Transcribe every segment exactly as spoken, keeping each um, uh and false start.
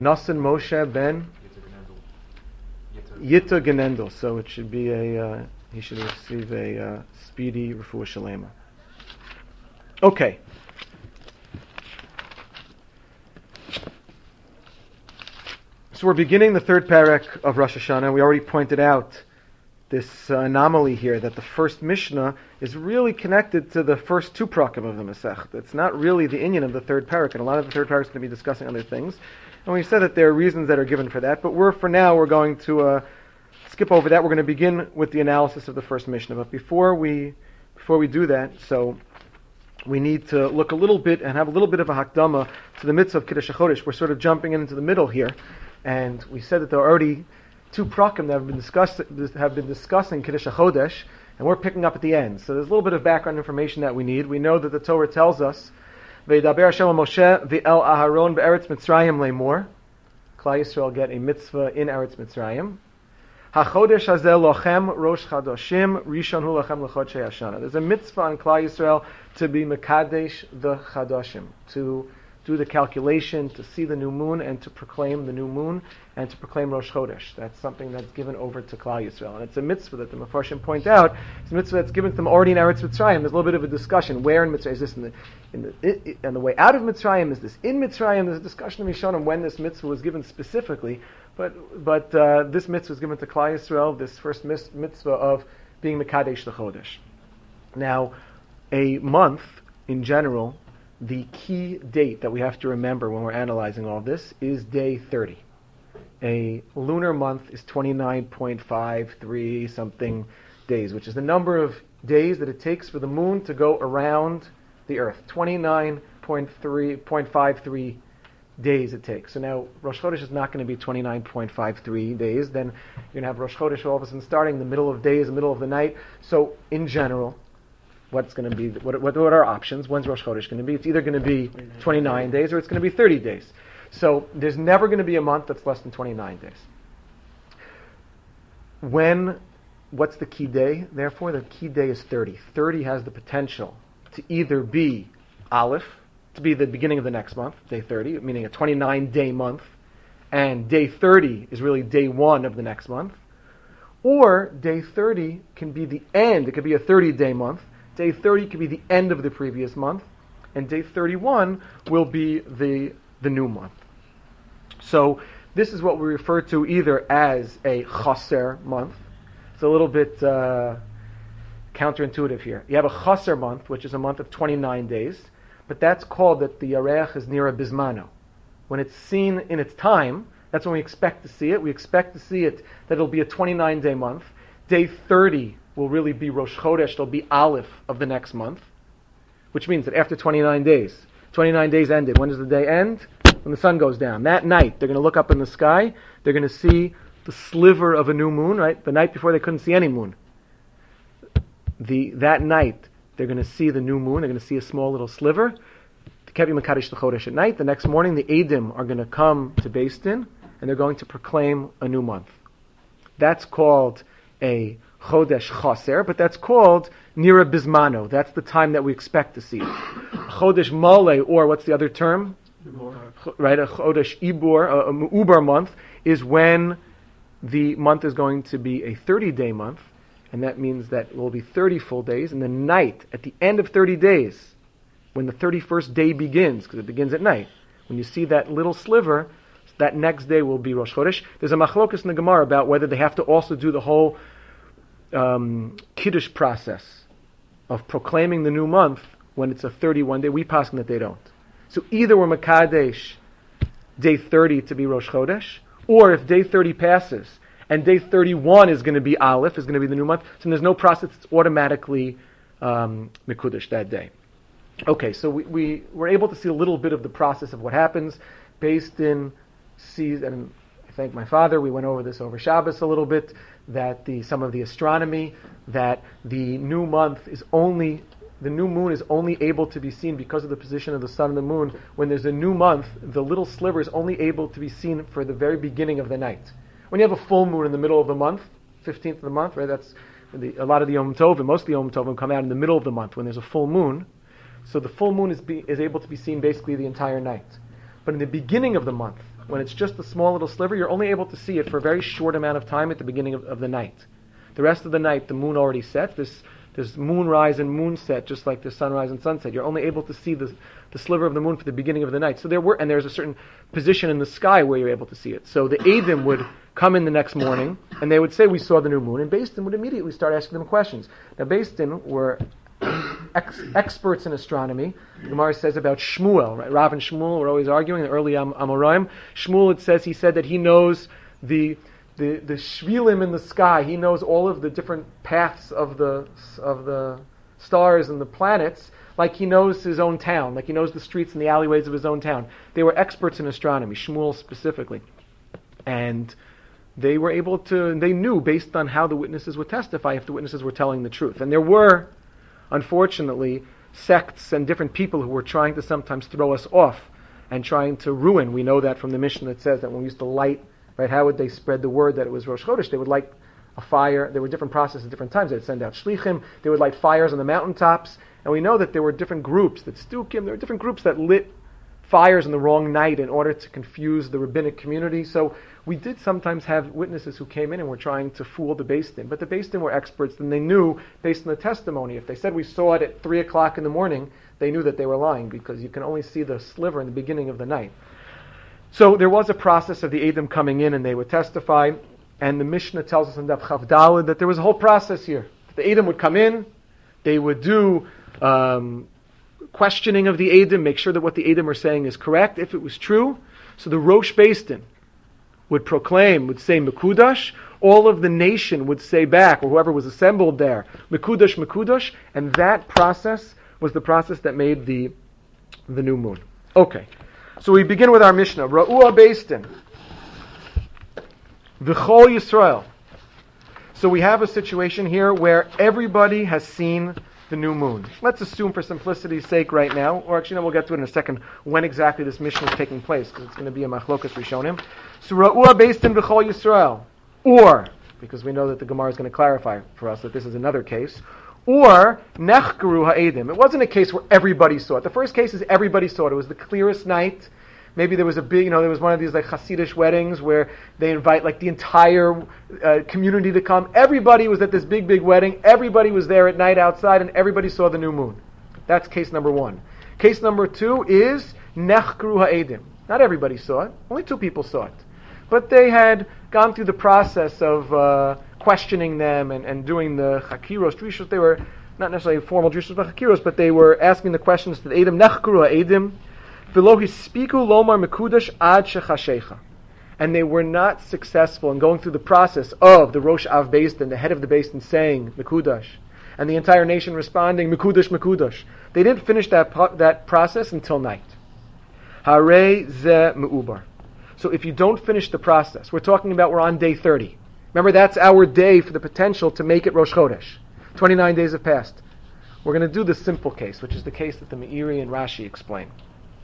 Nasan Moshe ben Yitta Genendel. So it should be a, uh, he should receive a uh, speedy refuah shalema. Okay. So we're beginning the third parak of Rosh Hashanah. We already pointed out this uh, anomaly here that the first Mishnah is really connected to the first two prakim of the Masech. It's not really the inyan of the third parak, and a lot of the third parak is going to be discussing other things. And we said that there are reasons that are given for that, but we're, for now, we're going to uh, skip over that. We're going to begin with the analysis of the first Mishnah. But before we before we do that, so we need to look a little bit and have a little bit of a hakdama to the mitzvah of Kiddush HaChodesh. We're sort of jumping into the middle here, and we said that there are already two prakim that have been discussed have been discussing Kiddush HaChodesh, and we're picking up at the end. So there's a little bit of background information that we need. We know that the Torah tells us, "V'yidaber Hashem el Moshe v'el Aharon be'eretz Mitzrayim le'mor." Klal Yisrael get a mitzvah in Eretz Mitzrayim. HaChodesh hazeh lochem rosh chadoshim rishon hu lochem l'chodshei hashana. There's a mitzvah on Klal Yisrael to be mekadesh the chadoshim, to do the calculation, to see the new moon, and to proclaim the new moon, and to proclaim Rosh Chodesh. That's something that's given over to Klal Yisrael. And it's a mitzvah that the Mefarshim point out. It's a mitzvah that's given to them already in Eretz Mitzrayim. There's a little bit of a discussion. Where in Mitzrayim? Is this in the, in the, it, it, on the way out of Mitzrayim? Is this in Mitzrayim? There's a discussion of Mishonim when this mitzvah was given specifically. But but uh, this mitzvah was given to Klal Yisrael, this first mis- mitzvah of being Mekadesh the Chodesh. Now, a month, in general, the key date that we have to remember when we're analyzing all this is day thirty. A lunar month is twenty-nine point five three something days, which is the number of days that it takes for the moon to go around the earth. twenty-nine point five three days it takes. So now Rosh Chodesh is not going to be twenty-nine point five three days. Then you're going to have Rosh Chodesh all of a sudden starting in the middle of days, the middle of the night. So in general, what's going to be, what, what, what are our options? When's Rosh Chodesh going to be? It's either going to be twenty-nine days or it's going to be thirty days. So there's never going to be a month that's less than twenty-nine days. When, what's the key day? Therefore, the key day is thirty. thirty has the potential to either be Aleph, to be the beginning of the next month, day thirty, meaning a twenty-nine day month, and day thirty is really day one of the next month, or day thirty can be the end, it could be a thirty day month. Day thirty could be the end of the previous month, and day thirty-one will be the the new month. So this is what we refer to either as a chaser month. It's a little bit uh, counterintuitive here. You have a chaser month, which is a month of twenty-nine days, but that's called that the yareach is nira bismano. When it's seen in its time, that's when we expect to see it. We expect to see it that it'll be a twenty-nine day month. Day thirty will really be Rosh Chodesh, it'll be Aleph of the next month, which means that after twenty-nine days, twenty-nine days ended. When does the day end? When the sun goes down. That night, they're going to look up in the sky, they're going to see the sliver of a new moon, right? The night before they couldn't see any moon. The That night, they're going to see the new moon, they're going to see a small little sliver. The Kevi Makadosh the Chodesh at night. The next morning, the Eidim are going to come to Beis Din, and they're going to proclaim a new month. That's called a Chodesh Chaser, but that's called Nira Bismano. That's the time that we expect to see it. Chodesh Male, or what's the other term? Ibor. Right, a Chodesh Ibor, a, a Ubar month, is when the month is going to be a thirty day month, and that means that it will be thirty full days, and the night, at the end of thirty days, when the thirty-first day begins, because it begins at night, when you see that little sliver, that next day will be Rosh Chodesh. There's a machlokas in the Gemara about whether they have to also do the whole Um, Kiddush process of proclaiming the new month when it's a thirty-one day. We paskin that they don't. So either we're Makadesh day thirty to be Rosh Chodesh, or if day thirty passes and day thirty-one is going to be Aleph, is going to be the new month, so there's no process, it's automatically um, Mekudesh that day. Okay, so we, we were able to see a little bit of the process of what happens based in sees, and I thank my father, we went over this over Shabbos a little bit, that the some of the astronomy, that the new month is only, the new moon is only able to be seen because of the position of the sun and the moon. When there's a new month, the little sliver is only able to be seen for the very beginning of the night. When you have a full moon in the middle of the month, fifteenth of the month, right, that's the, a lot of the Yom Tovim, most of the Yom Tovim come out in the middle of the month when there's a full moon. So the full moon is be, is able to be seen basically the entire night. But in the beginning of the month, when it's just a small little sliver, you're only able to see it for a very short amount of time at the beginning of, of the night. The rest of the night, the moon already sets. There's, there's moonrise and moonset, just like there's sunrise and sunset. You're only able to see the, the sliver of the moon for the beginning of the night. So there were, and there's a certain position in the sky where you're able to see it. So the Eidim would come in the next morning, and they would say, we saw the new moon, and Beis Din would immediately start asking them questions. Now, Beis Din were ex- experts in astronomy. The Gemara says about Shmuel, right? Rav and Shmuel were always arguing, the early Am- Amoraim. Shmuel, it says, he said that he knows the the the shvilim in the sky. He knows all of the different paths of the of the stars and the planets, like he knows his own town, like he knows the streets and the alleyways of his own town. They were experts in astronomy, Shmuel specifically. And they were able to, they knew based on how the witnesses would testify if the witnesses were telling the truth. And there were, unfortunately, sects and different people who were trying to sometimes throw us off and trying to ruin. We know that from the Mishnah that says that when we used to light, right, how would they spread the word that it was Rosh Chodesh? They would light a fire. There were different processes at different times. They'd send out shlichim. They would light fires on the mountaintops. And we know that there were different groups, that Stukim, there were different groups that lit fires on the wrong night in order to confuse the rabbinic community. So we did sometimes have witnesses who came in and were trying to fool the Beis Din. But the Beis Din were experts, and they knew, based on the testimony, if they said we saw it at three o'clock in the morning, they knew that they were lying, because you can only see the sliver in the beginning of the night. So there was a process of the Eidim coming in, and they would testify. And the Mishnah tells us in Daf Chav Daled that there was a whole process here. The Eidim would come in, they would do um, questioning of the Eidim, make sure that what the Eidim are saying is correct, if it was true. So the Rosh Beis Din would proclaim, would say Mekudash. All of the nation would say back, or whoever was assembled there, Mekudash, Mekudash. And that process was the process that made the the new moon. Okay, so we begin with our Mishnah. Ra'ua Beis Din V'chol Yisrael. So we have a situation here where everybody has seen the new moon. Let's assume for simplicity's sake right now, or actually no, we'll get to it in a second, when exactly this mission is taking place, because it's going to be a machlokas rishonim. So Ra'ua Beis Din V'chol Yisrael. Or, because we know that the Gemara is going to clarify for us that this is another case, or Nechgeru Ha'edim. It wasn't a case where everybody saw it. The first case is everybody saw it. It was the clearest night. Maybe there was a big, you know, there was one of these like Hasidish weddings where they invite like the entire uh, community to come. Everybody was at this big, big wedding. Everybody was there at night outside, and everybody saw the new moon. That's case number one. Case number two is Nechgeru Ha'edim. Not everybody saw it. Only two people saw it. But they had gone through the process of uh, questioning them and, and doing the Chakiros, Drishos. They were not necessarily formal Drishos, but Chakiros, but they were asking the questions to the Eidim. Nechgeru Ha'edim. And they were not successful in going through the process of the Rosh Av Beis Din, the head of the Beis Din, saying Mekudash, and the entire nation responding Mekudash, Mekudash. They didn't finish that that process until night. Harei ze meubar. So if you don't finish the process, we're talking about we're on day thirty. Remember, that's our day for the potential to make it Rosh Chodesh. twenty-nine days have passed. We're going to do the simple case, which is the case that the Meiri and Rashi explain.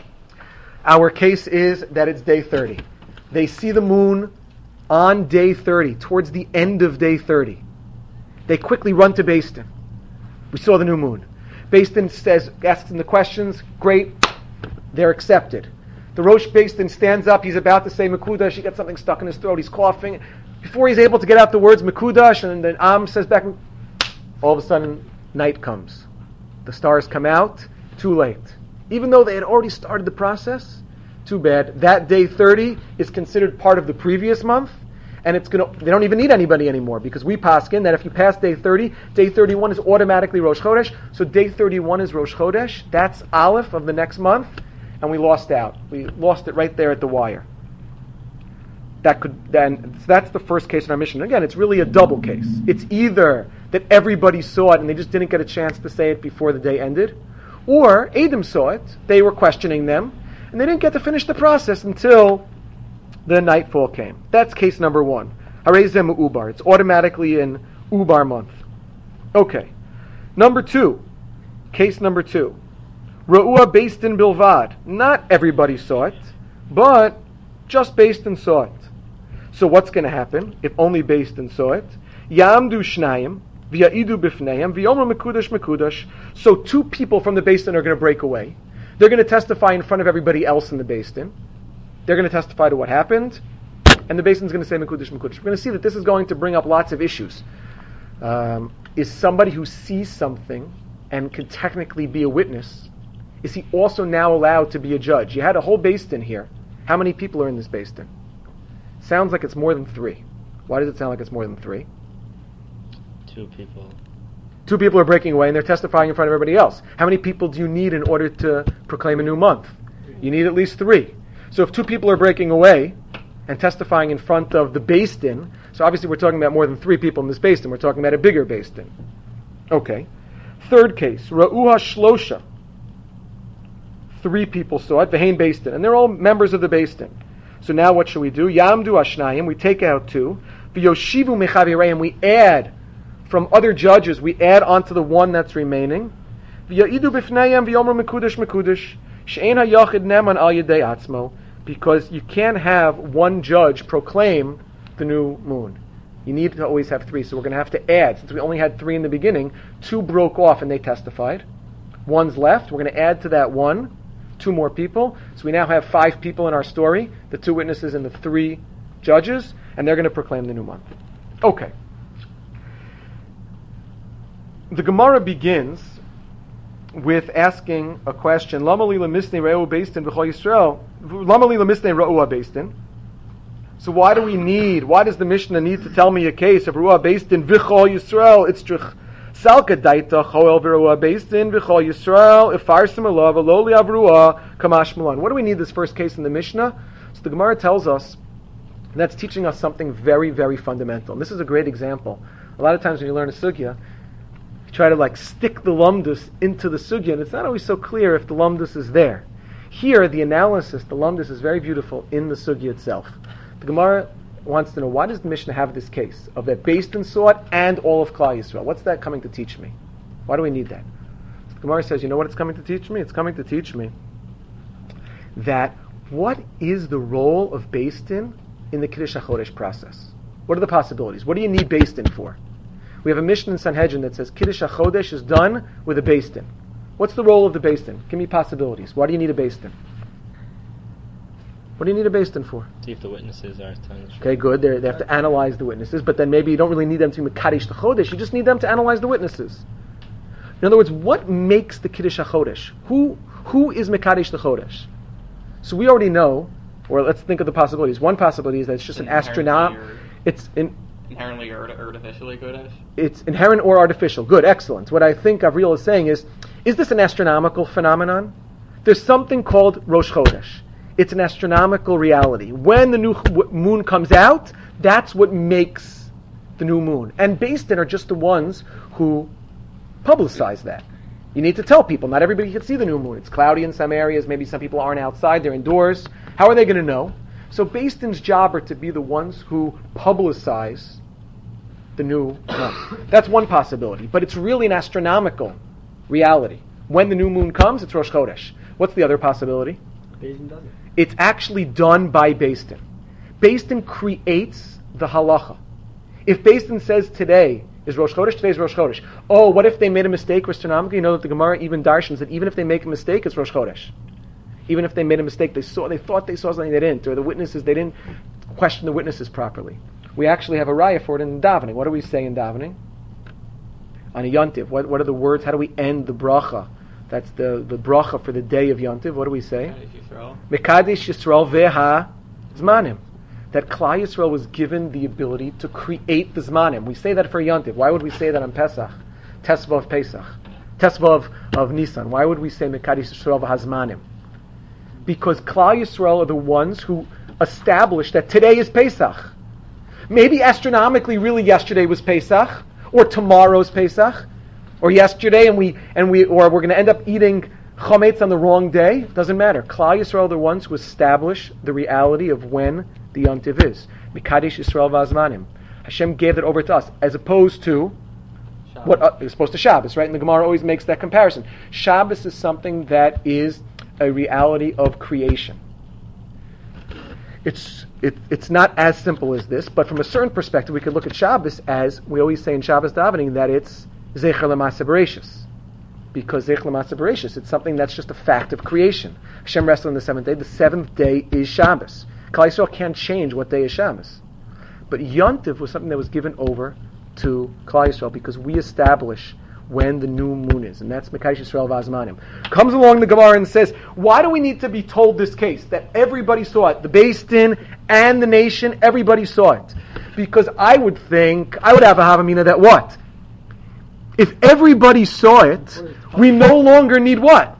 Our case is that it's day thirty. They see the moon on day thirty, towards the end of day thirty. They quickly run to Beis Din. We saw the new moon. Beis Din says, asks them the questions. Great, they're accepted. The Rosh Beis Din stands up. He's about to say Mekudash. He got something stuck in his throat. He's coughing. Before he's able to get out the words Mekudash, and then Am says back, all of a sudden, night comes. The stars come out. Too late. Even though they had already started the process, too bad. That day thirty is considered part of the previous month, and it's gonna. They don't even need anybody anymore, because we paskin that if you pass day thirty, day thirty-one is automatically Rosh Chodesh. So day thirty-one is Rosh Chodesh. That's Aleph of the next month, and we lost out. We lost it right there at the wire. That could then. So that's the first case in our mission. Again, it's really a double case. It's either that everybody saw it and they just didn't get a chance to say it before the day ended, or Eidim saw it. They were questioning them, and they didn't get to finish the process until the nightfall came. That's case number one. Harei ze meubar. It's automatically in Ubar month. Okay. Number two. Case number two. Ra'ua Beis Din bilvad. Not everybody saw it, but just Beis Din saw it. So what's going to happen if only Beis Din saw it? Ya'amdu shnayim v'ya'idu bifneihem v'yomer mekudash mekudash. So two people from the Beis Din are going to break away. They're going to testify in front of everybody else in the Beis Din. They're going to testify to what happened, and the Beis Din is going to say Mekudesh, Mekudesh. We're going to see that this is going to bring up lots of issues. Um, is somebody who sees something and can technically be a witness, is he also now allowed to be a judge? You had a whole Beis Din here. How many people are in this Beis Din? Sounds like it's more than three. Why does it sound like it's more than three? Two people. Two people are breaking away and they're testifying in front of everybody else. How many people do you need in order to proclaim a new month? You need at least three. So if two people are breaking away and testifying in front of the Beis Din, so obviously we're talking about more than three people in this Beis Din. We're talking about a bigger Beis Din. Okay. Third case, Ra'uha Shlosha. Three people saw it, Vehain Beis Din, and they're all members of the Beis Din. So now what should we do? Yamdu Ashnayim, we take out two. V'yoshivu Mechavireim, we add from other judges, we add onto the one that's remaining. V'ya'idu Bifnayim V'yomer Mekudesh Mekudesh, She'en HaYachid Neman Al Yedei Atzmo, because you can't have one judge proclaim the new moon. You need to always have three, so we're going to have to add. Since we only had three in the beginning, two broke off and they testified. One's left, we're going to add to that one two more people. So we now have five people in our story, the two witnesses and the three judges, and they're going to proclaim the new month. Okay. The Gemara begins with asking a question, Lama lila misnei re'u beis din v'chol Yisrael? Lama lila misnei re'u beis din? So why do we need, why does the Mishnah need to tell me a case of Ruah Beis Din V'chol Yisrael? It's trich. Salka daita choel v'Ruah Beis Din V'chol Yisrael ifarsim alav aloli avruah kamash malan. What do we need this first case in the Mishnah? So the Gemara tells us that's teaching us something very, very fundamental. And this is a great example. A lot of times when you learn a sugya, you try to like stick the lumdus into the sugya, and it's not always so clear if the lumdus is there. Here, the analysis, the lumdus is very beautiful in the sugya itself. The Gemara wants to know, why does the Mishnah have this case of that Beis Din saw it and all of Klal Yisrael? What's that coming to teach me? Why do we need that? So the Gemara says, you know what it's coming to teach me? It's coming to teach me that what is the role of Beis Din in the Kiddush HaChodesh process? What are the possibilities? What do you need Beis Din for? We have a Mishnah in Sanhedrin that says Kiddush HaChodesh is done with a Beis Din. What's the role of the Beis Din? Give me possibilities. Why do you need a Beis Din? What do you need a Beis Din for? See if the witnesses are telling the truth. Okay, good. They're, they have to analyze the witnesses, but then maybe you don't really need them to be Mekadesh the Chodesh. You just need them to analyze the witnesses. In other words, what makes the Kiddush HaChodesh? Who who is Mekadesh the Chodesh? So we already know, or let's think of the possibilities. One possibility is that it's just an astronaut. It's in, inherently or artificially Kodesh. It's inherent or artificial. Good, excellent. What I think Avril is saying is, is this an astronomical phenomenon? There's something called Rosh Chodesh. It's an astronomical reality. When the new moon comes out, that's what makes the new moon. And Beis Din are just the ones who publicize that. You need to tell people. Not everybody can see the new moon. It's cloudy in some areas. Maybe some people aren't outside. They're indoors. How are they going to know? So Beis Din's job are to be the ones who publicize the new month. That's one possibility. But it's really an astronomical reality. When the new moon comes, it's Rosh Chodesh. What's the other possibility? Beis Din does it. It's actually done by Beis Din. Beis Din creates the halacha. If Beis Din says today is Rosh Chodesh, today is Rosh Chodesh. Oh, what if they made a mistake astronomically? You know that the Gemara even darshans that even if they make a mistake, it's Rosh Chodesh. Even if they made a mistake, they saw, they thought they saw something they didn't, or the witnesses, they didn't question the witnesses properly. We actually have a raya for it in davening. What do we say in davening? On a yontiv, what, what are the words? How do we end the bracha? That's the, the bracha for the day of Yontiv. What do we say? Mekadesh Yisrael veha zmanim. That Klal Yisrael was given the ability to create the zmanim. We say that for Yontiv. Why would we say that on Pesach? Tesva of Pesach. Tesva of, of Nisan. Why would we say Mekadesh Yisrael veha zmanim? Because Klal Yisrael are the ones who established that today is Pesach. Maybe astronomically, really yesterday was Pesach, or tomorrow's Pesach, or yesterday, and we and we, or we're going to end up eating chametz on the wrong day. Doesn't matter. Klal Yisrael are the ones who establish the reality of when the Yontiv is. Mikadesh Yisrael v'azmanim. Hashem gave that over to us, as opposed to Shabbos. What uh, as opposed to Shabbos, right? And the Gemara always makes that comparison. Shabbos is something that is a reality of creation. It's it, it's not as simple as this, but from a certain perspective, we could look at Shabbos as we always say in Shabbos davening that it's Zecher L'Maaseh Bereishis. because Zeich L'Maaseh Bereshis, it's something that's just a fact of creation. Hashem rested on the seventh day. The seventh day is Shabbos. Klal Yisrael can't change what day is Shabbos. But Yontif was something that was given over to Klal Yisrael because we establish when the new moon is, and that's Mekaysh Yisrael Vazmanim. Comes along the Gemara and says, why do we need to be told this case? That everybody saw it. The Beis Din and the nation, everybody saw it. Because I would think, I would have a Havamina that what? If everybody saw it, we no longer need what?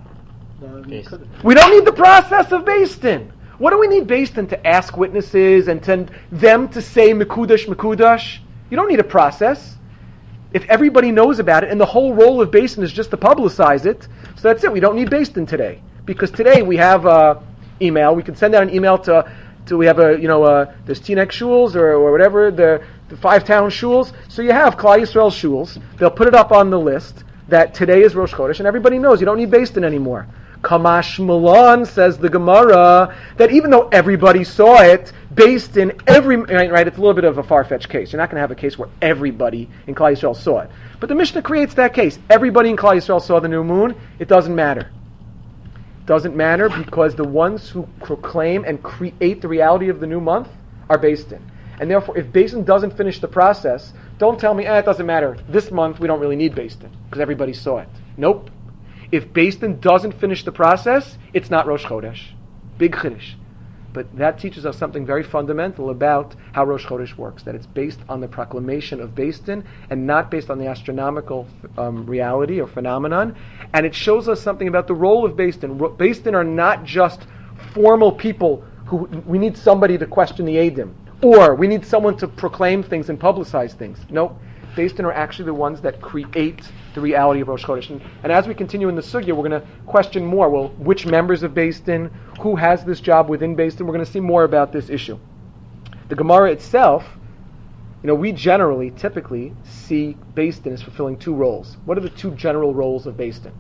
We don't need the process of Beis Din. What do we need Beis Din to ask witnesses and to them to say Mekudash, Mekudash? You don't need a process. If everybody knows about it, and the whole role of Beis Din is just to publicize it, so that's it. We don't need Beis Din today, because today we have uh, email. We can send out an email to, to we have a you know uh, there's Teaneck shuls or, or whatever the, the five town shuls. So you have Klal Yisrael shuls. They'll put it up on the list that today is Rosh Chodesh, and everybody knows you don't need Beis Din anymore. Kamash Milan, says the Gemara, that even though everybody saw it, Beis Din every right, right, it's a little bit of a far-fetched case. You're not going to have a case where everybody in Klal Yisrael saw it. But the Mishnah creates that case. Everybody in Klal Yisrael saw the new moon. It doesn't matter. It doesn't matter because the ones who proclaim and create the reality of the new month are Beis Din. And therefore, if Beis Din doesn't finish the process, don't tell me, eh, it doesn't matter. This month, we don't really need Beis Din because everybody saw it. Nope. If Beis Din doesn't finish the process, it's not Rosh Chodesh. Big Chiddush. But that teaches us something very fundamental about how Rosh Chodesh works, that it's based on the proclamation of Beis Din and not based on the astronomical um, reality or phenomenon. And it shows us something about the role of Beis Din. Ro- Beis Din are not just formal people who we need somebody to question the Eidim, or we need someone to proclaim things and publicize things. No, Beis Din are actually the ones that create the reality of Rosh Chodesh. And, and as we continue in the Sugya, we're going to question more, well, which members of Beis Din, who has this job within Beis Din, we're going to see more about this issue. The Gemara itself, you know, we generally, typically, see Beis Din as fulfilling two roles. What are the two general roles of Beis Din?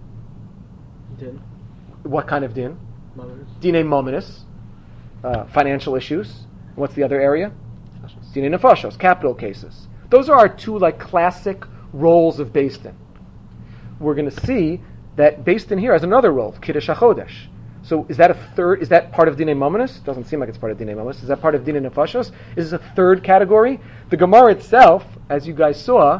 Din. What kind of Din? Mominus. Dinei Mominus, uh, financial issues. And what's the other area? Dinei Nefashos, capital cases. Those are our two, like, classic roles of Beis Din. We're going to see that Beis Din here has another role, Kiddush HaChodesh. So is that a third? Is that part of Dinei Mominus? Doesn't seem like it's part of Dinei Mominus. Is that part of Dinei Nefashos? Is this a third category? The Gemara itself, as you guys saw,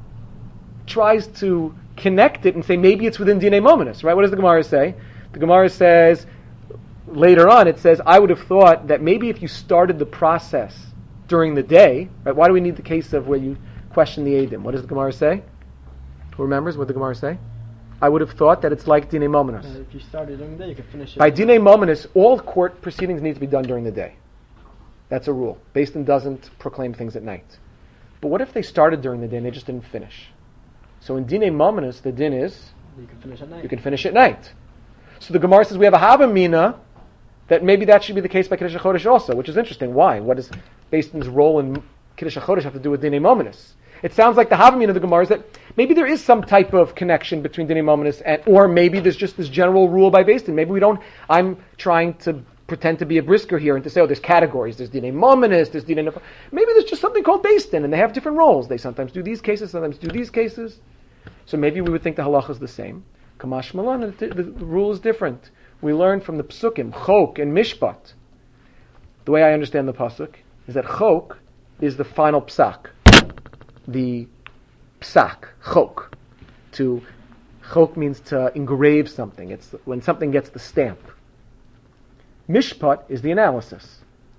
tries to connect it and say maybe it's within Dinei Mominus, right? What does the Gemara say? The Gemara says, later on, it says, I would have thought that maybe if you started the process during the day, right? Why do we need the case of where you question the Eidim? What does the Gemara say? Who remembers what the Gemara say? I would have thought that it's like Dinei Mominus. Uh, if you started during the day, you could finish it. By Dinei Mominus, all court proceedings need to be done during the day. That's a rule. Beis Din doesn't proclaim things at night. But what if they started during the day and they just didn't finish? So in Dinei Mominus, the din is You can finish at night. you can finish at night. So the Gemara says we have a Havamina that maybe that should be the case by Kiddush HaChodesh also, which is interesting. Why? What does Beis Din's role in Kiddush HaChodesh have to do with Dinei Mominus? It sounds like the Havamina of the Gemara is that maybe there is some type of connection between Dinei Mominus and, or maybe there's just this general rule by Beis Din. Maybe we don't, I'm trying to pretend to be a brisker here and to say, oh, there's categories. There's Dinei Mominus, there's Dinei Nefashos. Maybe there's just something called Beis Din and they have different roles. They sometimes do these cases, sometimes do these cases. So maybe we would think the halacha is the same. Kamash Malan, the, the, the rule is different. We learn from the Psukim, Chok and Mishpat. The way I understand the Pasuk is that Chok is the final Psak. The Psak, Chok. To, Chok means to engrave something. It's when something gets the stamp. Mishpat is the analysis.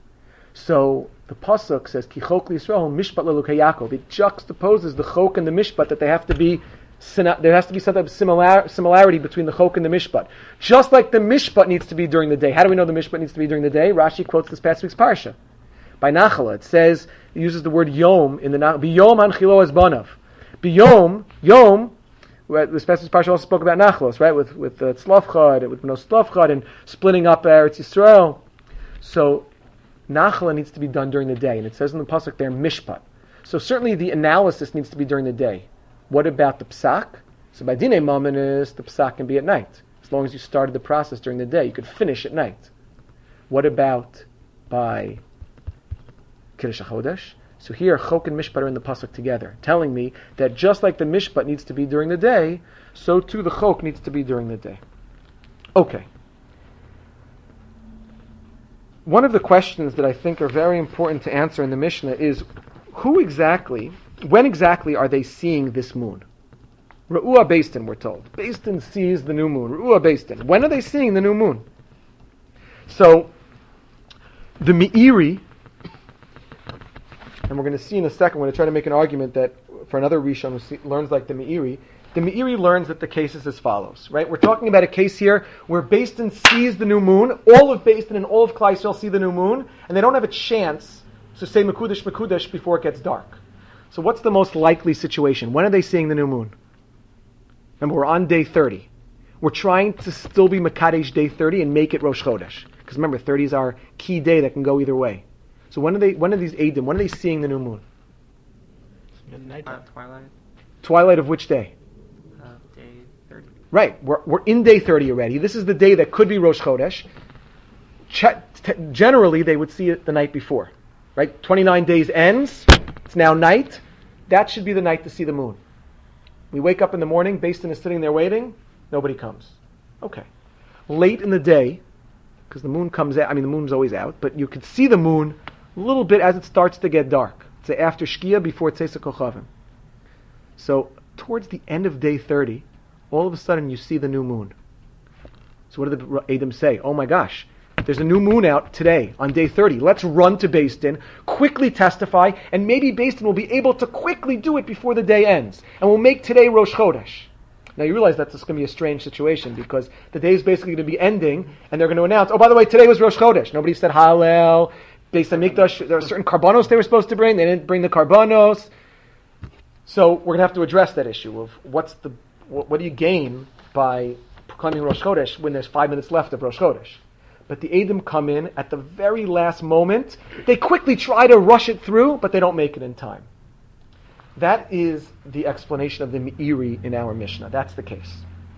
So the Pasuk says, Ki Chok L'Yisrael, Mishpat L'Elokei Yaakov. It juxtaposes the Chok and the Mishpat that they have to be there has to be some type of similar, similarity between the Chok and the Mishpat. Just like the Mishpat needs to be during the day. How do we know the Mishpat needs to be during the day? Rashi quotes this past week's Parsha. By Nachala, it says, it uses the word Yom in the Nachala. Biyom Anchilo Ezbanav. Biyom, Yom, this past week's Parsha also spoke about Nachalos, right? With with uh, Tzlofchad, with Bnos Tzlofchad, and splitting up Eretz Yisrael. So, Nachala needs to be done during the day. And it says in the Pasuk there, Mishpat. So certainly the analysis needs to be during the day. What about the Psak? So by Dinei Mominus, the Psak can be at night. As long as you started the process during the day, you could finish at night. What about by Kiddush HaChodesh? So here, Chok and Mishpat are in the pasuk together, telling me that just like the Mishpat needs to be during the day, so too the Chok needs to be during the day. Okay. One of the questions that I think are very important to answer in the Mishnah is, who exactly, when exactly are they seeing this moon? Re'ua Beistin, we're told. Beistin sees the new moon. Re'ua Beistin. When are they seeing the new moon? So, the Meiri, and we're going to see in a second, we're going to try to make an argument that for another Rishon who see, learns like the Meiri, the Meiri learns that the case is as follows, right? We're talking about a case here where Beistin sees the new moon, all of Beistin and all of Klal Yisrael see the new moon, and they don't have a chance to say Mekudesh, Mekudesh before it gets dark. So what's the most likely situation? When are they seeing the new moon? Remember, we're on day thirty. We're trying to still be Mekadesh day thirty and make it Rosh Chodesh. Because remember, thirty is our key day that can go either way. So when are they? When are these Eidim? When are they seeing the new moon? Uh, twilight Twilight of which day? of day thirty. Right, we're we're in day thirty already. This is the day that could be Rosh Chodesh. Ch- t- generally, they would see it the night before. Right, twenty-nine days ends. It's now night. That should be the night to see the moon. We wake up in the morning. Beistin is sitting there waiting. Nobody comes. Okay. Late in the day, because the moon comes out. I mean, the moon's always out, but you could see the moon a little bit as it starts to get dark. It's after Shkia, before Tzeis HaKochavim. So towards the end of day thirty, all of a sudden you see the new moon. So what do the Eidim say? Oh my gosh, there's a new moon out today on day thirty. Let's run to Beistin, quickly testify, and maybe Beistin will be able to quickly do it before the day ends. And we'll make today Rosh Chodesh. Now you realize that's just going to be a strange situation because the day is basically going to be ending and they're going to announce, oh, by the way, today was Rosh Chodesh. Nobody said Hallel. Beis HaMikdash, there are certain karbanos they were supposed to bring. They didn't bring the karbanos. So we're going to have to address that issue of what's the what, what do you gain by proclaiming Rosh Chodesh when there's five minutes left of Rosh Chodesh? But the Eidim come in at the very last moment. They quickly try to rush it through, but they don't make it in time. That is the explanation of the Meiri in our Mishnah. That's the case.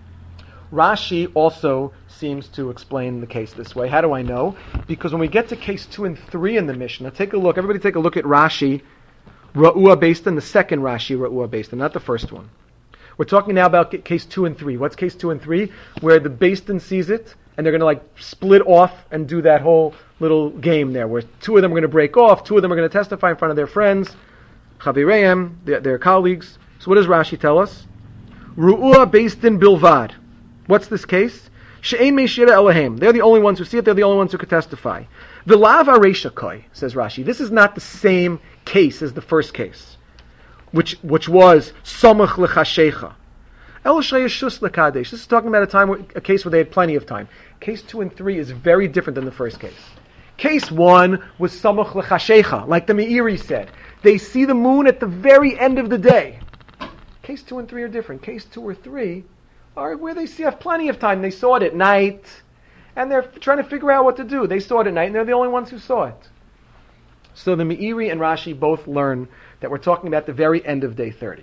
Rashi also seems to explain the case this way. How do I know? Because when we get to case two and three in the Mishnah, take a look. Everybody take a look at Rashi, Ra'ua Beistin, the second Rashi, Ra'ua Beistin, not the first one. We're talking now about case two and three. What's case two and three? Where the Beistin sees it, and they're going to like split off and do that whole little game there, where two of them are going to break off, two of them are going to testify in front of their friends, Chavireim, their, their colleagues. So what does Rashi tell us? Ru'ua Beistin Bilvad. What's this case? She'ein meishira Elohim. They're the only ones who see it. They're the only ones who could testify. V'lav areisha koi, says Rashi. This is not the same case as the first case, which which was samach lechashecha. El sheyeshus lekadesh. This is talking about a time, where, a case where they had plenty of time. Case two and three is very different than the first case. Case one was samach lechashecha, like the Meiri said. They see the moon at the very end of the day. Case two and three are different. Case two or three are where they see have plenty of time. They saw it at night, and they're trying to figure out what to do. They saw it at night, and they're the only ones who saw it. So the Meiri and Rashi both learn that we're talking about the very end of day thirty.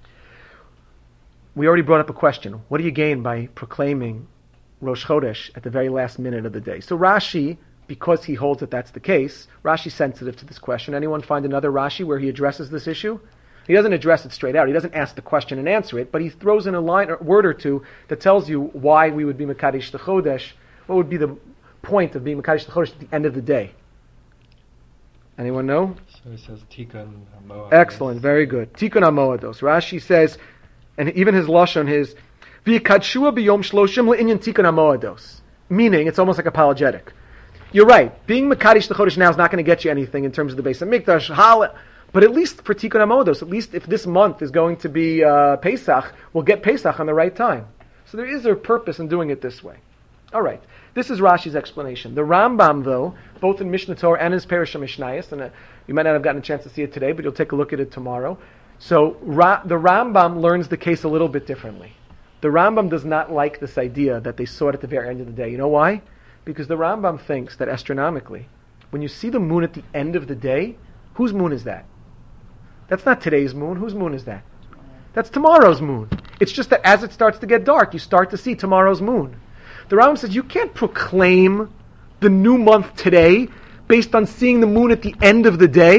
We already brought up a question. What do you gain by proclaiming Rosh Chodesh at the very last minute of the day? So Rashi, because he holds that that's the case, Rashi's sensitive to this question. Anyone find another Rashi where he addresses this issue? He doesn't address it straight out. He doesn't ask the question and answer it, but he throws in a line, or word or two that tells you why we would be Mekadesh the Chodesh. What would be the point of being Mekadesh the Chodesh at the end of the day? Anyone know? So he says Tikkun HaMoados. Excellent, very good. Tikkun HaMoados. Rashi says, and even his lashon, his V'yikadshua b'yom shloshim le'inyan Tikkun HaMoados. Meaning, it's almost like apologetic. You're right. Being Mekadesh the Chodesh now is not going to get you anything in terms of the Beis HaMikdash, Hal. But at least for Tikkun HaMoados, at least if this month is going to be uh, Pesach, we'll get Pesach on the right time. So there is a purpose in doing it this way. All right. This is Rashi's explanation. The Rambam, though, both in Mishnah Torah and in his Perush HaMishnayos, and uh, you might not have gotten a chance to see it today, but you'll take a look at it tomorrow. So Ra- the Rambam learns the case a little bit differently. The Rambam does not like this idea that they saw it at the very end of the day. You know why? Because the Rambam thinks that astronomically, when you see the moon at the end of the day, whose moon is that? That's not today's moon. Whose moon is that? That's tomorrow's moon. It's just that as it starts to get dark, you start to see tomorrow's moon. The Rambam says you can't proclaim the new month today based on seeing the moon at the end of the day,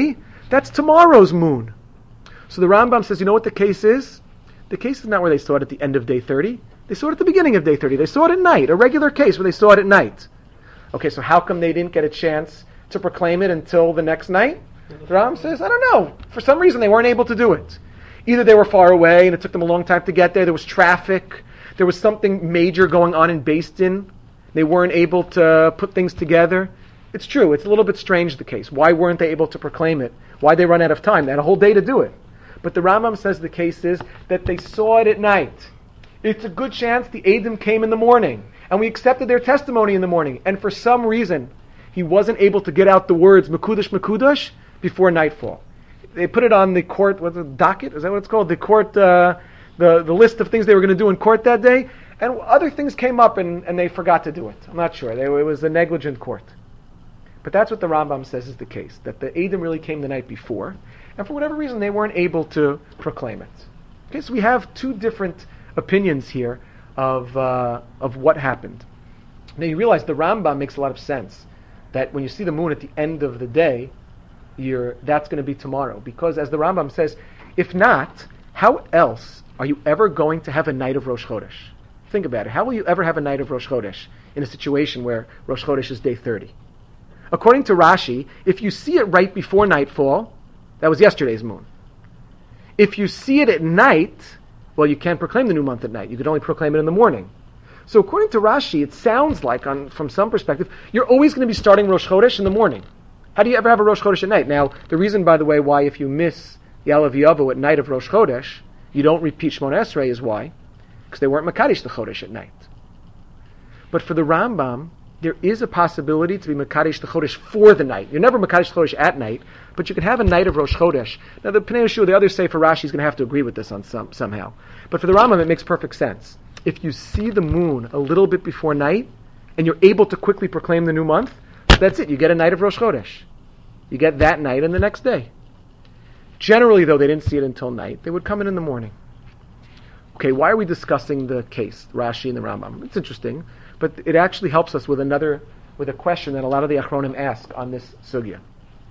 That's tomorrow's moon. So the Rambam says, you know what the case is? The case is not where they saw it at the end of day thirty. They saw it at the beginning of day thirty. They saw it at night, a regular case where they saw it at night. Okay, so how come they didn't get a chance to proclaim it until the next night? The Rambam says, I don't know. For some reason, they weren't able to do it. Either they were far away and it took them a long time to get there. There was traffic. There was something major going on in Beis Din. They weren't able to put things together. It's true. It's a little bit strange, the case. Why weren't they able to proclaim it? Why they run out of time? They had a whole day to do it. But the Rambam says the case is that they saw it at night. It's a good chance the Eidim came in the morning, and we accepted their testimony in the morning. And for some reason, he wasn't able to get out the words Mekudash Mekudash before nightfall. They put it on the court, what's it, docket? Is that what it's called? The court, uh, the, the list of things they were going to do in court that day. And other things came up and, and they forgot to do it. I'm not sure. They, it was a negligent court. But that's what the Rambam says is the case, that the Eidim really came the night before, and for whatever reason they weren't able to proclaim it. Okay, so we have two different opinions here of uh, of what happened. Now you realize the Rambam makes a lot of sense, that when you see the moon at the end of the day, you're, that's going to be tomorrow. Because as the Rambam says, if not, how else are you ever going to have a night of Rosh Chodesh? Think about it. How will you ever have a night of Rosh Chodesh in a situation where Rosh Chodesh is day thirty? According to Rashi, if you see it right before nightfall, that was yesterday's moon. If you see it at night, well, you can't proclaim the new month at night. You could only proclaim it in the morning. So according to Rashi, it sounds like, on, from some perspective, you're always going to be starting Rosh Chodesh in the morning. How do you ever have a Rosh Chodesh at night? Now, the reason, by the way, why if you miss Ya'aleh V'Yavo at night of Rosh Chodesh, you don't repeat Shmona Esrei is why? Because they weren't Makadesh the Chodesh at night. But for the Rambam, there is a possibility to be Makadesh the Chodesh for the night. You're never Makadesh the Chodesh at night, but you can have a night of Rosh Chodesh. Now the Pnei Yehoshua, the others say for Rashi, is going to have to agree with this on some somehow. But for the Rambam, it makes perfect sense. If you see the moon a little bit before night, and you're able to quickly proclaim the new month, that's it. You get a night of Rosh Chodesh. You get that night and the next day. Generally, though, they didn't see it until night. They would come in in the morning. Okay, why are we discussing the case, Rashi and the Rambam? It's interesting. But it actually helps us with another, with a question that a lot of the Achronim ask on this sugya.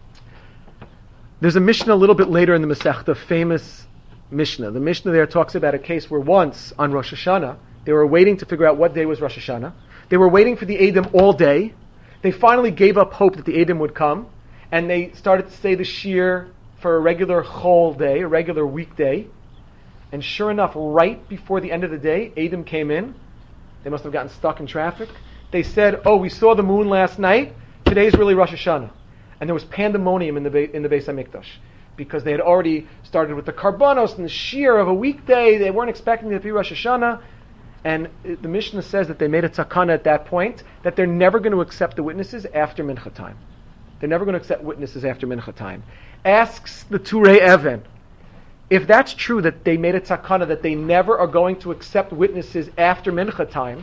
There's a Mishnah a little bit later in the Masechta, famous Mishnah. The Mishnah there talks about a case where once on Rosh Hashanah, they were waiting to figure out what day was Rosh Hashanah. They were waiting for the Eidim all day. They finally gave up hope that the Eidim would come, and they started to say the Shir for a regular Chol day, a regular weekday. And sure enough, right before the end of the day, Eidim came in. They must have gotten stuck in traffic. They said, oh, we saw the moon last night. Today's really Rosh Hashanah. And there was pandemonium in the ba- in the Beis HaMikdash, because they had already started with the karbanos and the shir of a weekday. They weren't expecting it to be Rosh Hashanah. And it, the Mishnah says that they made a takana at that point, that they're never going to accept the witnesses after Mincha time. They're never going to accept witnesses after Mincha time. Asks the Turei Even, if that's true, that they made a takana that they never are going to accept witnesses after Mincha time,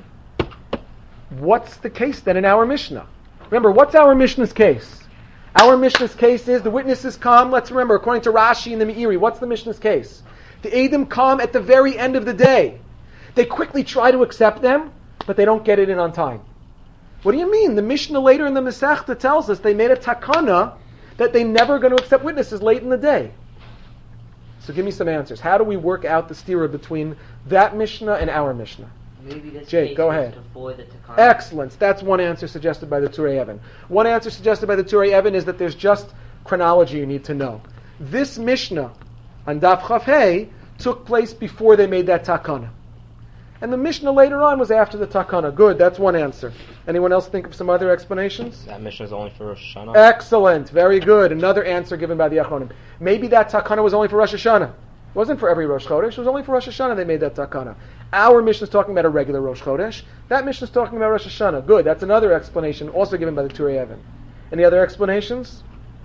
what's the case then in our Mishnah? Remember, what's our Mishnah's case? Our Mishnah's case is the witnesses come, let's remember, according to Rashi and the Meiri, what's the Mishnah's case? The Eidim come at the very end of the day. They quickly try to accept them, but they don't get it in on time. What do you mean? The Mishnah later in the Masechta tells us they made a takana that they never are going to accept witnesses late in the day. So give me some answers. How do we work out the stira between that Mishnah and our Mishnah? Maybe this Jake, case go was ahead. before the Takana. Excellent. That's one answer suggested by the Turei Even. One answer suggested by the Turei Even is that there's just chronology you need to know. This Mishnah on Daf Chaf Hey took place before they made that takana. And the Mishnah later on was after the takana. Good, that's one answer. Anyone else think of some other explanations? That Mishnah is only for Rosh Hashanah. Excellent, very good. Another answer given by the Achronim. Maybe that takana was only for Rosh Hashanah. It wasn't for every Rosh Chodesh. It was only for Rosh Hashanah they made that takana. Our Mishnah is talking about a regular Rosh Chodesh. That Mishnah is talking about Rosh Hashanah. Good, that's another explanation also given by the Turei Even. Any other explanations?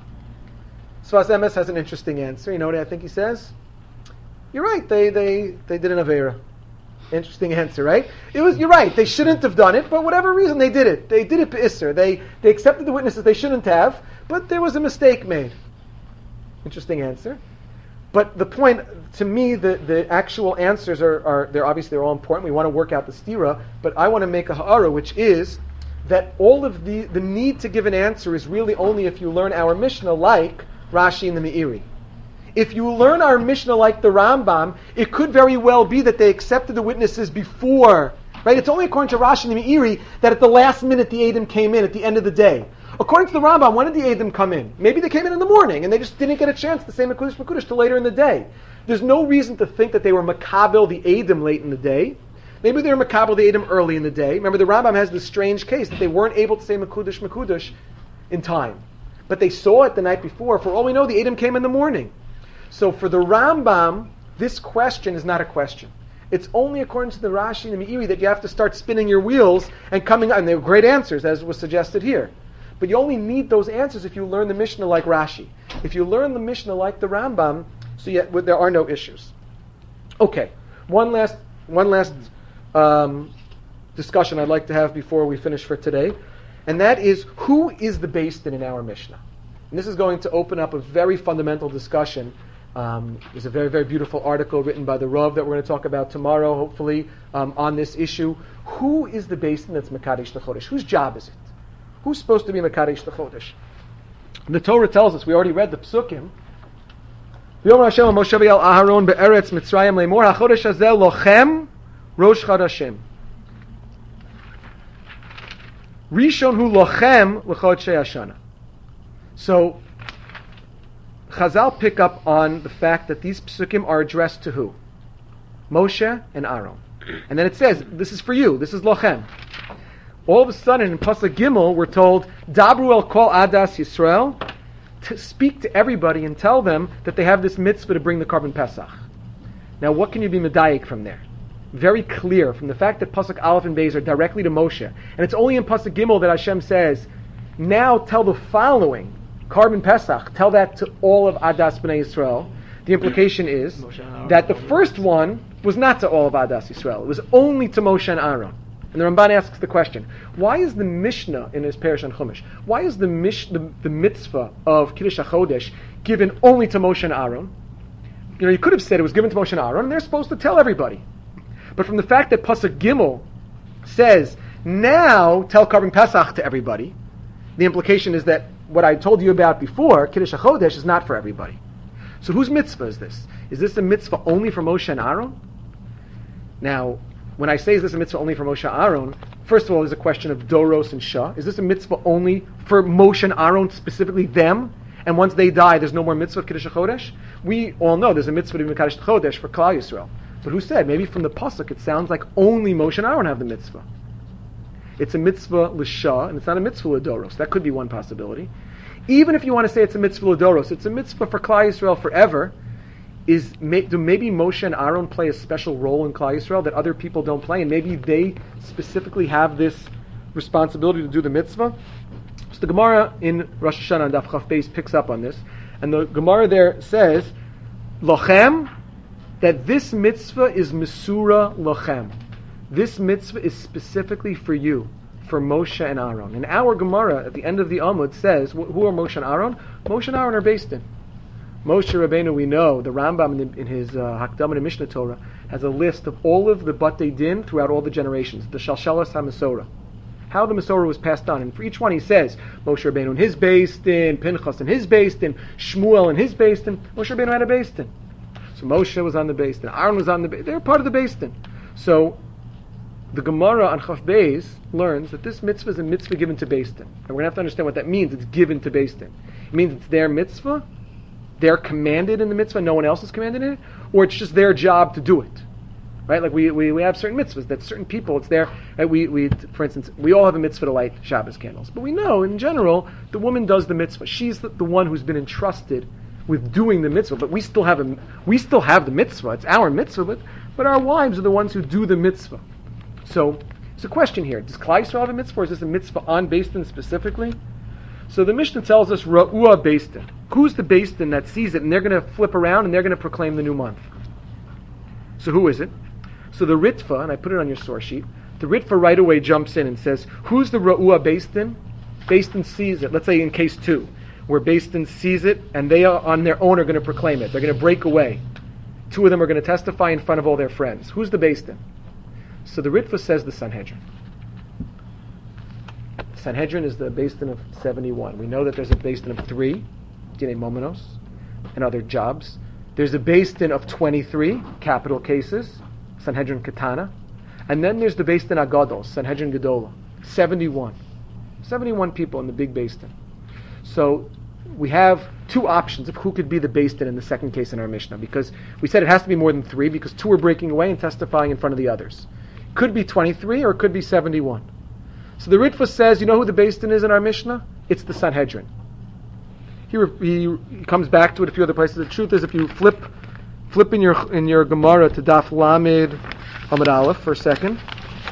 Sfas Emes has an interesting answer. You know what I think he says? You're right, they they, they did an Aveira. Interesting answer, right? It was. You're right. They shouldn't have done it, but whatever reason they did it. They did it Isser. They they accepted the witnesses they shouldn't have, but there was a mistake made. Interesting answer. But the point, to me, the, the actual answers are, are they're obviously they're all important. We want to work out the stira, but I want to make a ha'ara, which is that all of the the need to give an answer is really only if you learn our Mishnah like Rashi and the Meiri. If you learn our Mishnah like the Rambam, it could very well be that they accepted the witnesses before, right? It's only according to Rashi and the Meiri that at the last minute the Edom came in at the end of the day. According to the Rambam, when did the Edom come in? Maybe they came in in the morning and they just didn't get a chance to say Mekudesh Mekudesh till later in the day. There's no reason to think that they were Makabel the Edom late in the day. Maybe they were Makabel the Edom early in the day. Remember, the Rambam has this strange case that they weren't able to say Mekudesh Mekudesh in time. But they saw it the night before. For all we know, the Edom came in the morning. So for the Rambam, this question is not a question. It's only according to the Rashi and the Meiri that you have to start spinning your wheels and coming, and they're great answers, as was suggested here. But you only need those answers if you learn the Mishnah like Rashi. If you learn the Mishnah like the Rambam, so yet there are no issues. Okay, one last one last um, discussion I'd like to have before we finish for today, and that is, who is the Beis Din in our Mishnah? And this is going to open up a very fundamental discussion. Um, there's a very, very beautiful article written by the Rav that we're going to talk about tomorrow, hopefully, um, on this issue. Who is the Beis Din that's Mekadesh Chodesh? Whose job is it? Who's supposed to be Mekadesh Chodesh? The Torah tells us, we already read the Psukim, V'yomer Hashem al Moshe v'al Aharon be'eretz Mitzrayim le'mor hachodesh hazeh lochem rosh chadashim. Rishon hu lochem l'chodshei hashana. So, Chazal pick up on the fact that these psukim are addressed to who? Moshe and Aaron. And then it says, this is for you, this is lochem. All of a sudden, in Pasuk Gimel, we're told, Dabru el kol adas Yisrael, to speak to everybody and tell them that they have this mitzvah to bring the Korban Pesach. Now, what can you be medayik from there? Very clear from the fact that Pasuk Aleph and Beis are directly to Moshe, and it's only in Pasuk Gimel that Hashem says, now tell the following, Korban Pesach, tell that to all of Adas B'nai Yisrael. The implication is that the first one was not to all of Adas Yisrael. It was only to Moshe and Aaron. And the Ramban asks the question, why is the Mishnah in his Perish on Chumash, why is the, mish, the, the mitzvah of Kiddush HaChodesh given only to Moshe and Aaron? You know, you could have said it was given to Moshe and Aaron, and they're supposed to tell everybody. But from the fact that Pasuk Gimel says, now tell Korban Pesach to everybody, the implication is that what I told you about before, Kiddush HaChodesh, is not for everybody. So whose mitzvah is this? Is this a mitzvah only for Moshe and Aaron? Now, when I say is this a mitzvah only for Moshe and Aaron, first of all, there's a question of Doros and Shah. Is this a mitzvah only for Moshe and Aaron, specifically them? And once they die, there's no more mitzvah of Kiddush HaChodesh? We all know there's a mitzvah to be Mekadesh Chodesh for Klal Yisrael. But who said? Maybe from the Pasuk it sounds like only Moshe and Aaron have the mitzvah. It's a mitzvah l'Shah, and it's not a mitzvah l'Doros. That could be one possibility. Even if you want to say it's a mitzvah l'Doros, it's a mitzvah for Klal Yisrael forever. Is do maybe Moshe and Aaron play a special role in Klal Yisrael that other people don't play, and maybe they specifically have this responsibility to do the mitzvah? So the Gemara in Rosh Hashanah and Daf Chaf Beis picks up on this, and the Gemara there says, Lochem, that this mitzvah is Mesura Lochem. This mitzvah is specifically for you, for Moshe and Aaron. And our Gemara at the end of the Amud says, who are Moshe and Aaron? Moshe and Aaron are based in. Moshe Rabbeinu, we know, the Rambam in, the, in his uh, Hakdama to Mishnah Torah has a list of all of the Batei Din throughout all the generations, the Shalshalas HaMasorah, how the Masorah was passed on. And for each one he says, Moshe Rabbeinu in his Beis Din, Pinchas in his Beis Din, Shmuel in his Beis Din. Moshe Rabbeinu had a Beis Din. So Moshe was on the Beis Din, Aaron was on the Beis Din. They're part of the Beis Din. So the Gemara on Chaf Beis learns that this mitzvah is a mitzvah given to Beis Din. And we're going to have to understand what that means. It's given to Beis Din. It means it's their mitzvah, they're commanded in the mitzvah, no one else is commanded in it, or it's just their job to do it. Right? Like we, we, we have certain mitzvahs that certain people, it's their, right? we, we, for instance, we all have a mitzvah to light Shabbos candles. But we know, in general, the woman does the mitzvah. She's the, the one who's been entrusted with doing the mitzvah, but we still have a, we still have the mitzvah. It's our mitzvah, but, but our wives are the ones who do the mitzvah. So, there's a question here. Does Klal Yisrael have a mitzvah, or is this a mitzvah on Beis Din specifically? So the Mishnah tells us, Ra'ua Beis Din. Who's the Beis Din that sees it, and they're going to flip around, and they're going to proclaim the new month? So who is it? So the Ritva, and I put it on your source sheet, the Ritva right away jumps in and says, who's the Ra'ua Beis Din? Beis Din sees it. Let's say in case two, where Beis Din sees it, and they are, on their own are going to proclaim it. They're going to break away. Two of them are going to testify in front of all their friends. Who's the Beis Din? So the Ritva says the Sanhedrin. Sanhedrin is the Beis Din of seventy-one. We know that there's a Beis Din of three, Dinei Momenos, and other jobs. There's a Beis Din of twenty-three, capital cases, Sanhedrin Katana. And then there's the Beis Din Agadol, Sanhedrin Gedola, seventy-one. seventy-one people in the big Beis Din. So we have two options of who could be the Beis Din in the second case in our Mishnah, because we said it has to be more than three, because two are breaking away and testifying in front of the others. Could be twenty-three or it could be seventy-one. So the Ritva says, you know who the Beis Din is in our Mishnah? It's the Sanhedrin. He, he, he comes back to it a few other places. The truth is, if you flip flip in your in your Gemara to Daf Lamed Amud Aleph for a second,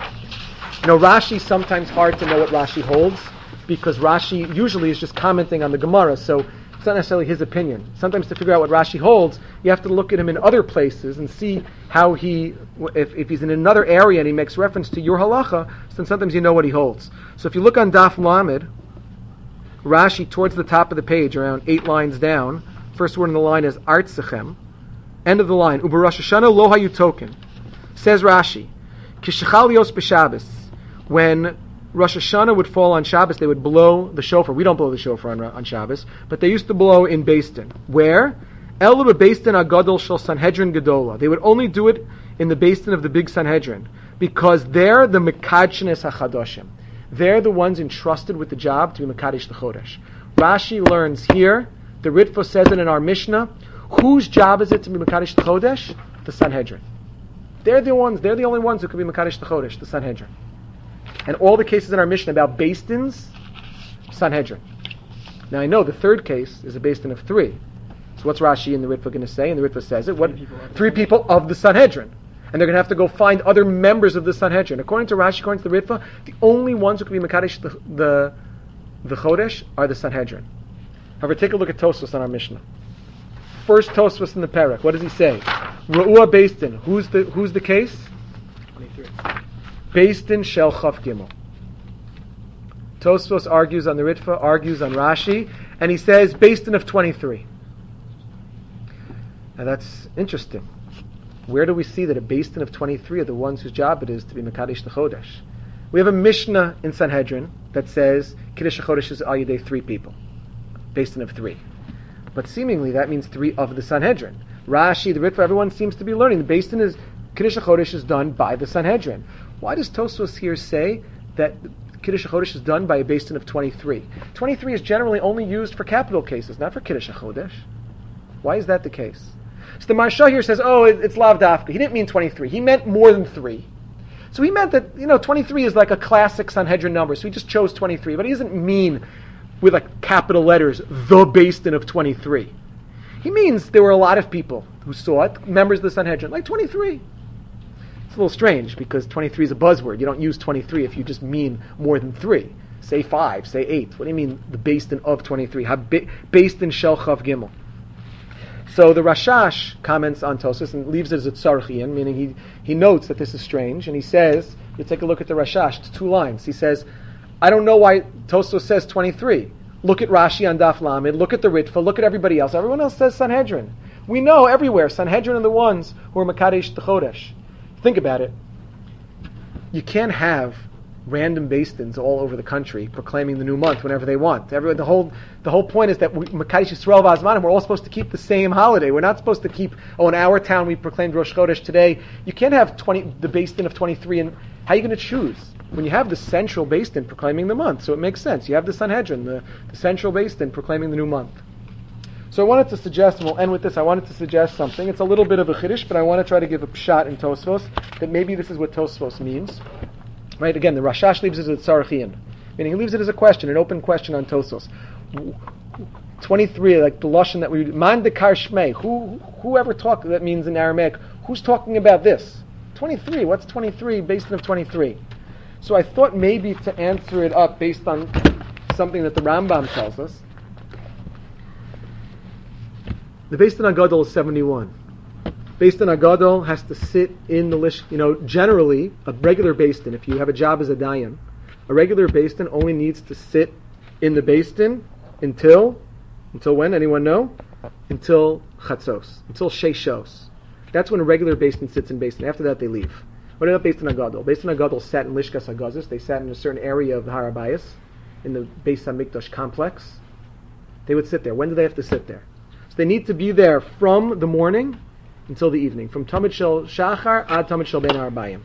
you know, Rashi's sometimes hard to know what Rashi holds, because Rashi usually is just commenting on the Gemara, so it's not necessarily his opinion. Sometimes to figure out what Rashi holds, you have to look at him in other places and see how he, if, if he's in another area and he makes reference to your halacha, then sometimes you know what he holds. So if you look on Daf Lamed, Rashi, towards the top of the page, around eight lines down, first word in the line is Artsechem, end of the line, Uber Rosh Hashanah lo hayu token. Says Rashi, Kishachal yos b'Shabbos, when Rosh Hashanah would fall on Shabbos, they would blow the shofar. We don't blow the shofar on, on Shabbos, but they used to blow in Beis Din. Where? Elu b'Beis Din Agadol shel Sanhedrin Gedola. They would only do it in the Beis Din of the big Sanhedrin, because they're the Mekadshnes HaChadoshim. They're the ones entrusted with the job to be Mekadesh the Chodesh. Rashi learns here, the Ritva says it in our Mishnah, whose job is it to be Mekadesh the Chodesh? The Sanhedrin. They're the ones, they're the only ones who could be Mekadesh the Chodesh, the Sanhedrin. And all the cases in our Mishnah about Beis Dins, Sanhedrin. Now I know the third case is a Beis Din of three. So what's Rashi and the Ritva going to say? And the Ritva says it. What? Three people, three people of the Sanhedrin. And they're going to have to go find other members of the Sanhedrin. According to Rashi, according to the Ritva, the only ones who can be Mekadesh the, the, the Chodesh are the Sanhedrin. However, take a look at Tosfos on our Mishnah. First Tosfos in the Perek. What does he say? Ru'ua Beis Din. Who's the, who's the case? twenty-three. Beis Din Shel Chaf Gimel. Tosfos argues on the Ritva, argues on Rashi, and he says Beis Din of twenty-three. Now that's interesting. Where do we see that a Beis Din of twenty-three are the ones whose job it is to be Mekadesh the Chodesh? We have a Mishnah in Sanhedrin that says Kiddush HaChodesh is al yedei three people. Beis Din of three. But seemingly that means three of the Sanhedrin. Rashi, the Ritva, everyone seems to be learning. The Beis Din is, Kiddush HaChodesh is done by the Sanhedrin. Why does Tosfos here say that Kiddush HaChodesh is done by a Beis Din of twenty-three? twenty-three is generally only used for capital cases, not for Kiddush HaChodesh. Why is that the case? So the Maharsha here says, oh, it's Lav Dafka. He didn't mean twenty-three. He meant more than three. So he meant that, you know, twenty-three is like a classic Sanhedrin number, so he just chose twenty-three. But he doesn't mean, with like capital letters, the Beis Din of twenty-three. He means there were a lot of people who saw it, members of the Sanhedrin, like twenty-three. It's a little strange, because twenty-three is a buzzword. You don't use twenty-three if you just mean more than three. Say five, say eight. What do you mean, the Beis Din of twenty-three? Beis Din Shel Chav Gimel. So the Rashash comments on Tosfos and leaves it as a tzarchian, meaning he, he notes that this is strange, and he says, you take a look at the Rashash, it's two lines. He says, I don't know why Tosfos says twenty-three. Look at Rashi on Daf Lamed, look at the Ritva, look at everybody else. Everyone else says Sanhedrin. We know everywhere, Sanhedrin are the ones who are Mekadesh the Chodesh. Think about it. You can't have random Beis Dins all over the country proclaiming the new month whenever they want. Everyone, the whole the whole point is that we, Mekadesh Yisrael v'Azmanim, we're all supposed to keep the same holiday. We're not supposed to keep, oh, in our town we proclaimed Rosh Chodesh today. You can't have twenty the Beis Din of twenty-three, and how are you going to choose? When you have the central Beis Din proclaiming the month, so it makes sense. You have the Sanhedrin, the, the central Beis Din proclaiming the new month. So I wanted to suggest, and we'll end with this, I wanted to suggest something. It's a little bit of a chiddush, but I want to try to give a pshat in Tosfos, that maybe this is what Tosfos means. Right, again, the Rashash leaves it as a tzarachian, meaning he leaves it as a question, an open question on Tosfos. twenty-three, like the lashon that we man dekar shmei. Who whoever talk that means in Aramaic. Who's talking about this? twenty-three. What's twenty-three? Based on of twenty-three. So I thought maybe to answer it up based on something that the Rambam tells us. The Beis Din Agadol is seventy-one. Beis Din Agadol has to sit in the lish. You know, generally a regular Beis Din, if you have a job as a dayan, a regular Beis Din only needs to sit in the Beis Din until until when? Anyone know? Until chatzos, until sheishos. That's when a regular Beis Din sits in Beis Din. After that, they leave. What about Beis Din Agadol? Beis Din Agadol sat in Lishkas Hagazos. They sat in a certain area of the Har HaBayis, in the Beis HaMikdash complex. They would sit there. When do they have to sit there? So they need to be there from the morning until the evening, from Tamid Shel Shachar ad Tamid Shel Ben Arbayim.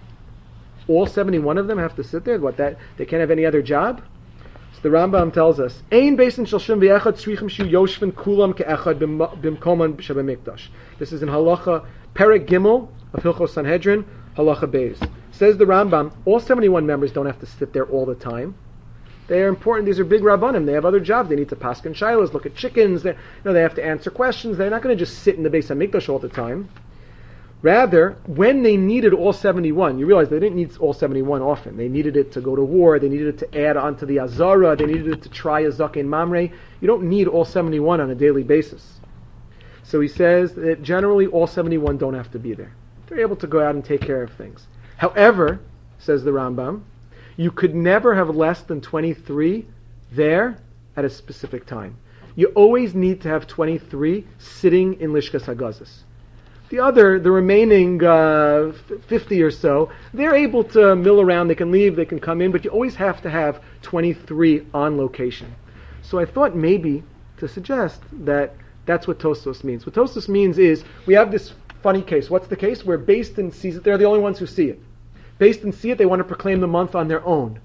All seventy-one of them have to sit there. What, that they can't have any other job? So the Rambam tells us, Ein Beis Shel Shim v'Echad tzrichim shu yoshvin kulam ke'echad b'mkoman shebemikdash. This is in Halacha Perek Gimel of Hilchos Sanhedrin, Halacha Beis. Says the Rambam, all seventy-one members don't have to sit there all the time. They are important. These are big rabbanim. They have other jobs. They need to paskin shilas, look at chickens. They, you know, they have to answer questions. They're not going to just sit in the Beis Hamikdash all the time. Rather, when they needed all seventy-one, you realize they didn't need all seventy-one often. They needed it to go to war. They needed it to add on to the Azara. They needed it to try a Zaken Mamre. You don't need all seventy-one on a daily basis. So he says that generally all seventy-one don't have to be there. They're able to go out and take care of things. However, says the Rambam, you could never have less than twenty-three there at a specific time. You always need to have twenty-three sitting in Lishkas Hagazis. The other, the remaining uh, fifty or so, they're able to mill around, they can leave, they can come in, but you always have to have twenty-three on location. So I thought maybe to suggest that that's what Tosfos means. What Tosfos means is, we have this funny case. What's the case? Where Beis Din sees it, they're the only ones who see it. Beis Din see it, they want to proclaim the month on their own.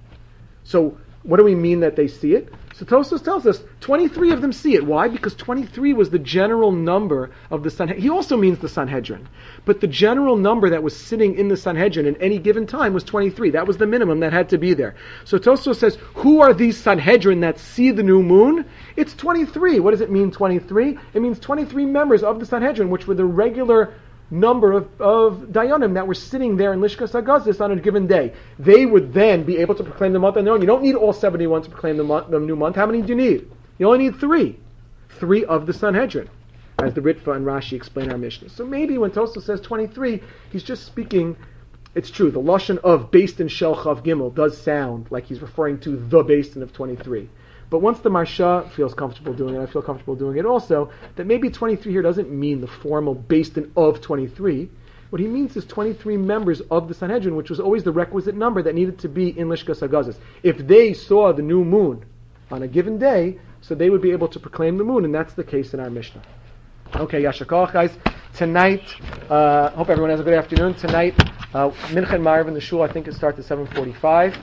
So what do we mean that they see it? So Tosfos tells us twenty-three of them see it. Why? Because twenty-three was the general number of the Sanhedrin. He also means the Sanhedrin. But the general number that was sitting in the Sanhedrin at any given time was twenty-three. That was the minimum that had to be there. So Tosfos says, who are these Sanhedrin that see the new moon? It's twenty-three. What does it mean, twenty-three? It means twenty-three members of the Sanhedrin, which were the regular number of, of Dayanim that were sitting there in Lishkas Hagazis on a given day. They would then be able to proclaim the month on their own. You don't need all seventy-one to proclaim the, month, the new month. How many do you need? You only need three. Three of the Sanhedrin, as the Ritva and Rashi explain our Mishnah. So maybe when Tosfos says twenty-three, he's just speaking, it's true, the Lashon of Beis Din Shel Chav Gimel does sound like he's referring to the Beis Din of twenty-three. But once the Marsha feels comfortable doing it, I feel comfortable doing it also, that maybe twenty-three here doesn't mean the formal Beis Din of twenty-three. What he means is twenty-three members of the Sanhedrin, which was always the requisite number that needed to be in Lishkas Hagazis. If they saw the new moon on a given day, so they would be able to proclaim the moon, and that's the case in our Mishnah. Okay, Yashar Koach, guys. Tonight, uh, hope everyone has a good afternoon. Tonight, uh, Mincha and Ma'ariv in the shul, I think it starts at seven forty-five.